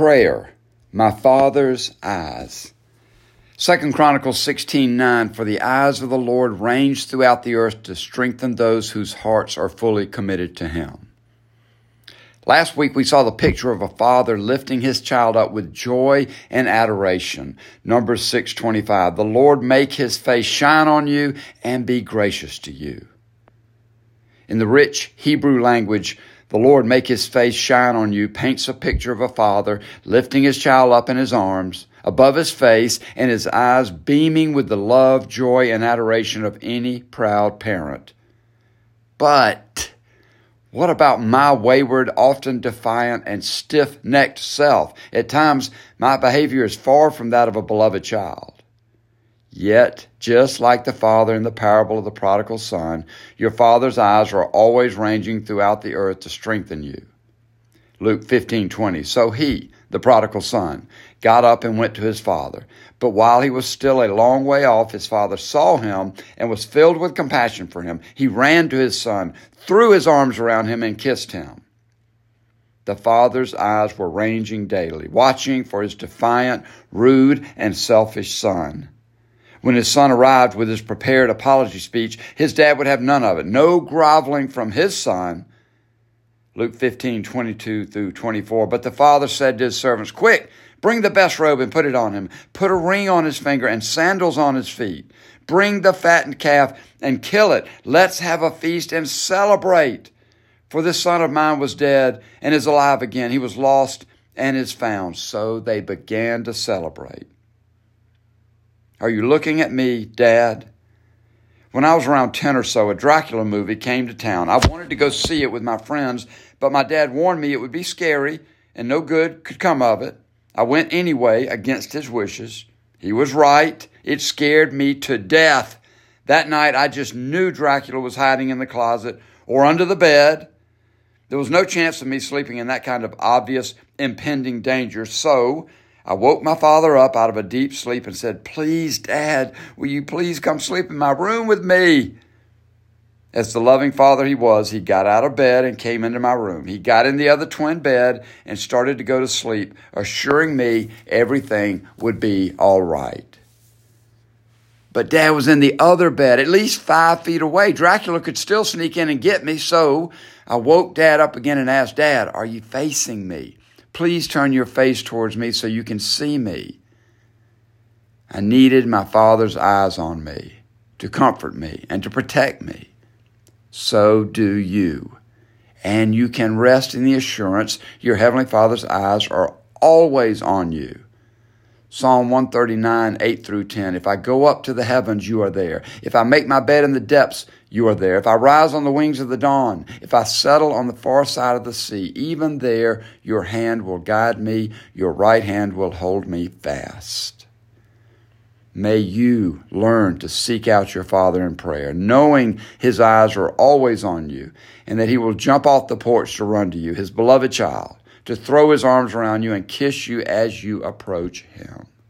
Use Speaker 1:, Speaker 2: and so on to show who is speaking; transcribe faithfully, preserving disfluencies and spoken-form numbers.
Speaker 1: Prayer, my Father's eyes. Second Chronicles sixteen nine, for the eyes of the Lord range throughout the earth to strengthen those whose hearts are fully committed to Him. Last week we saw the picture of a father lifting his child up with joy and adoration. Numbers six twenty-five, the Lord make His face shine on you and be gracious to you. In the rich Hebrew language, the Lord make His face shine on you paints a picture of a father lifting his child up in his arms, above his face, and his eyes beaming with the love, joy, and adoration of any proud parent. But what about my wayward, often defiant, and stiff-necked self? At times, my behavior is far from that of a beloved child. Yet, just like the father in the parable of the prodigal son, your Father's eyes are always ranging throughout the earth to strengthen you. Luke fifteen twenty, so he, the prodigal son, got up and went to his father. But while he was still a long way off, his father saw him and was filled with compassion for him. He ran to his son, threw his arms around him, and kissed him. The father's eyes were ranging daily, watching for his defiant, rude, and selfish son. When his son arrived with his prepared apology speech, his dad would have none of it. No groveling from his son. Luke fifteen twenty-two through twenty-four. But the father said to his servants, quick, bring the best robe and put it on him. Put a ring on his finger and sandals on his feet. Bring the fattened calf and kill it. Let's have a feast and celebrate. For this son of mine was dead and is alive again. He was lost and is found. So they began to celebrate. Are you looking at me, Dad? When I was around ten or so, a Dracula movie came to town. I wanted to go see it with my friends, but my dad warned me it would be scary and no good could come of it. I went anyway against his wishes. He was right. It scared me to death. That night, I just knew Dracula was hiding in the closet or under the bed. There was no chance of me sleeping in that kind of obvious impending danger, so I woke my father up out of a deep sleep and said, please, Dad, will you please come sleep in my room with me? As the loving father he was, he got out of bed and came into my room. He got in the other twin bed and started to go to sleep, assuring me everything would be all right. But Dad was in the other bed, at least five feet away. Dracula could still sneak in and get me, so I woke Dad up again and asked, Dad, are you facing me? Please turn your face towards me so you can see me. I needed my Father's eyes on me to comfort me and to protect me. So do you. And you can rest in the assurance your Heavenly Father's eyes are always on you. Psalm one thirty-nine, eight through ten. If I go up to the heavens, you are there. If I make my bed in the depths, you are there. If I rise on the wings of the dawn, if I settle on the far side of the sea, even there your hand will guide me, your right hand will hold me fast. May you learn to seek out your Father in prayer, knowing His eyes are always on you, and that He will jump off the porch to run to you, His beloved child, to throw His arms around you and kiss you as you approach Him.